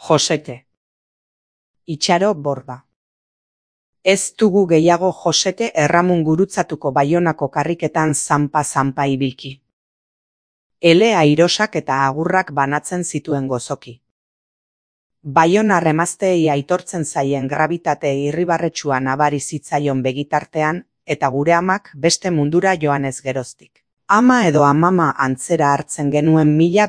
Josete. Itxaro Borda. Ez dugu gehiago Josete erramun gurutzatuko Baionako karriketan zanpa-zanpa ibilki. Ele airosak eta agurrak banatzen zituen gozoki. Baionar emazteei aitortzen zaien grabitate irribarretsua nabari zitzaion begitartean, eta gure amak beste mundura joanez geroztik. Ama edo amama antzera hartzen genuen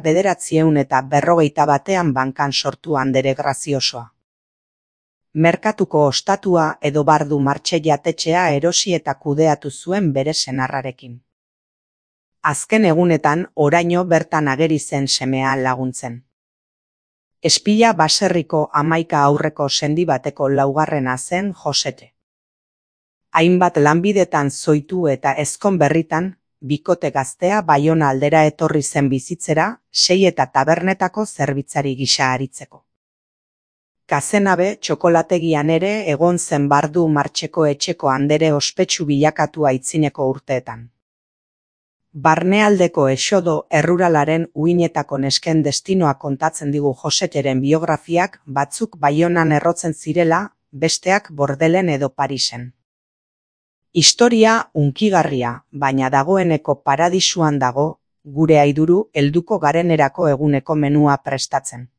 1951 bankan sortu Andere Graziosoa. Merkatuko ostatua edo Bardu Martxe jatetxea erosi eta kudeatu zuen bere senarrarekin. Azken egunetan oraino bertan ageri zen semea laguntzen. Espila baserriko 11 aurreko sendi bateko laugarrena zen Josete. Hainbat lanbidetan zoitu eta ezkon berritan, bikote gaztea Baiona aldera etorri zen bizitzera, 6 eta tabernetako zerbitzari gisa aritzeko. Kazenabe txokolategian ere egon zen Bardu Martxeko etxeko Andere ospetsu bilakatu aitzineko urteetan. Barnealdeko exodo erruralaren uinetako nesken destinoa kontatzen digu Joseteren biografiak, batzuk Baionan errotzen zirela, besteak Bordelen edo Parisen. Historia hunkigarria, baina dagoeneko paradisuan dago, gure aiduru helduko garenerako eguneko menua prestatzen.